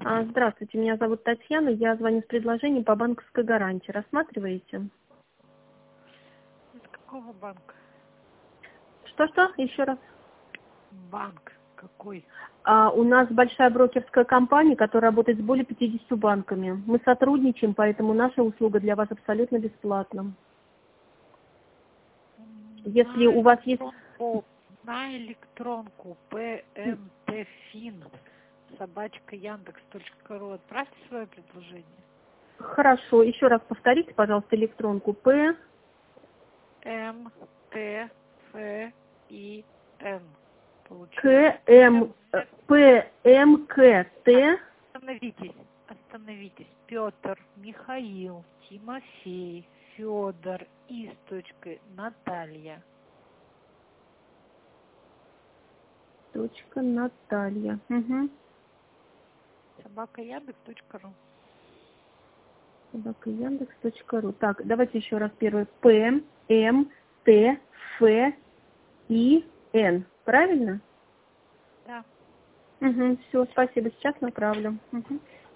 Здравствуйте, меня зовут Татьяна, я звоню с предложением по банковской гарантии. Рассматриваете? Из какого банка? Что-что? Еще раз. Банк какой? У нас большая брокерская компания, которая работает с более 50 банками. Мы сотрудничаем, поэтому наша услуга для вас абсолютно бесплатна. Если у вас есть... На электронку pmtfin@yandex.ru отправьте свое предложение. Хорошо, еще раз повторите, пожалуйста, электронку. pmtfin. PMKT. Остановитесь. Петр, Михаил, Тимофей, Федор, Наталья. Наталья. Угу. @yandex.ru. @yandex.ru. Так, давайте еще раз первый. PMTFIN. Правильно? Да. Угу, все, спасибо. Сейчас направлю. Угу.